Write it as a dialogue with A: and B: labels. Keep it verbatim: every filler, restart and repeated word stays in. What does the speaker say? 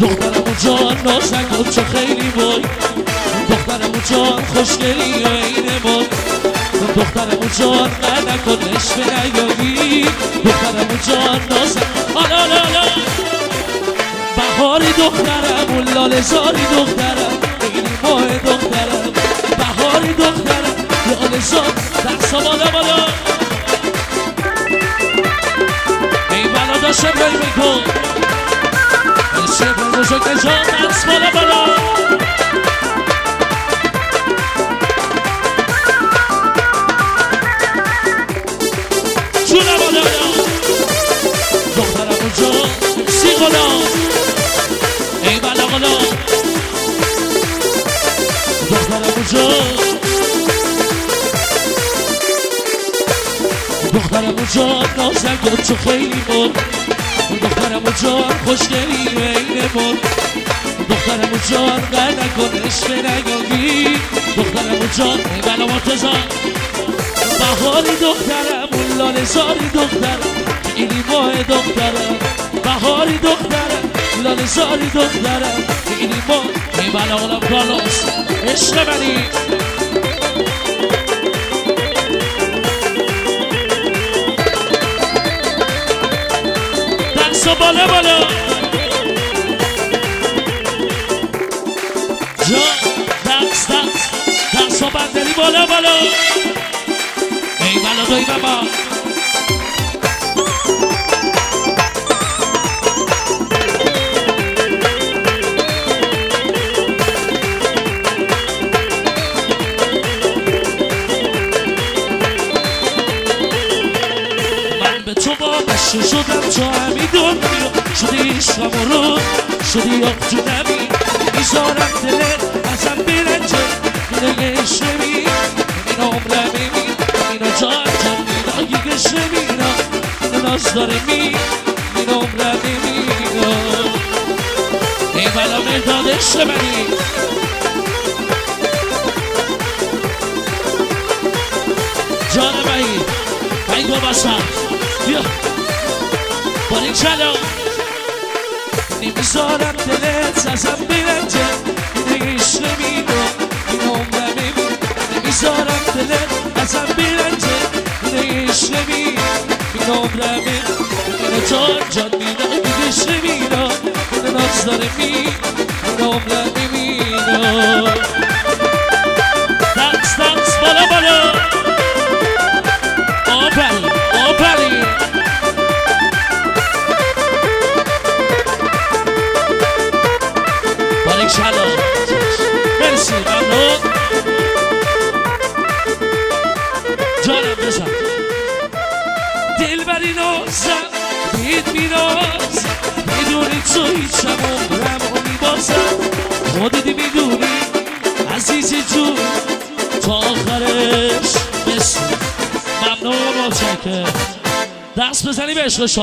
A: دخترمو جان نازنگم چه خیلی وای دخترمو جان خوشگلی و اینه وای دخترمو جان قد نکن عشق نیایی دخترمو جان نازنگم آلا آلا آلا بهاری دخترم و لاله زاری دخترم خیلی ماه دخترم بهاری دخترم لاله زار دستا بالا بالا ای بلا داشته بای میکن عشق بزرگ جان دست بالا بالا جونه بالا دخترمو جان سی غلام ای بلا غلام دخترمو جان دخترمو جان نازنگم چه خیلی مر دخترمو جان خوشگلی و اینه مر دخترمو جان قد نکن عشق نگاهی دخترمو جان ای بلا مرتضی بهاری دخترم و لاله زاری دخترم خیلی ماه دخترم بهاری دخترم لاله زاری دخترم خیلی ماه ای بلا غلام کارلوس عشق منی دست بالا بالا جان دست دست دست و بندری بالا بالا ای بلا دوی بابا من به تو وابسته شدم تا همین دنیا شدی عشقم رو شدی آب تو نمی میذارم دلت ازم برنجه میره عشق می این عمره میمی اینو جان جان مینا یکش مینا اینو ناز داره می این عمره میمینا ای بلا مرداد عشق منی جان منی بایی با بسم بیا باری چلا نمیذارم دلت ازم برنجه اینه عشق مینا این عمره میمی نمیذارم دلت ازم برنجه اینه عشق مینا این عمره میمی اینه جان جان مینا این عشق مینا اینه ناز داره می این عمره میمینا دست دست بالا بالا آفرین آفرین باریک شلا مرسی ممنون جانم بزن دل بری نازم بید میراز میدونی تو هیچم عمرم رو میبازم خودت میدونی عزیزی جون تا آخرش بسی ممنون متشکرم دست بزنی به عشق